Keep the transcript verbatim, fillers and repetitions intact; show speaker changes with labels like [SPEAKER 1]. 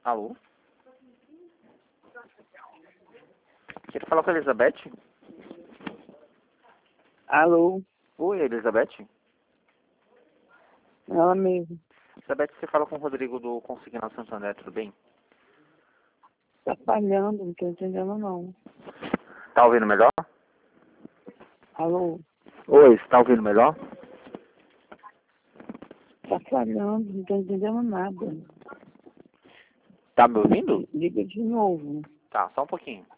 [SPEAKER 1] Alô? Quero falar com a Elizabeth?
[SPEAKER 2] Alô?
[SPEAKER 1] Oi, Elizabeth?
[SPEAKER 2] Ela mesmo.
[SPEAKER 1] Elizabeth, você fala com o Rodrigo do Consignado Santander, tudo bem?
[SPEAKER 2] Tá falhando, não tô entendendo não.
[SPEAKER 1] Tá ouvindo melhor?
[SPEAKER 2] Alô?
[SPEAKER 1] Oi, você tá ouvindo melhor?
[SPEAKER 2] Tá falhando, não tô entendendo nada.
[SPEAKER 1] Tá me ouvindo?
[SPEAKER 2] Liga de novo.
[SPEAKER 1] Tá, só um pouquinho.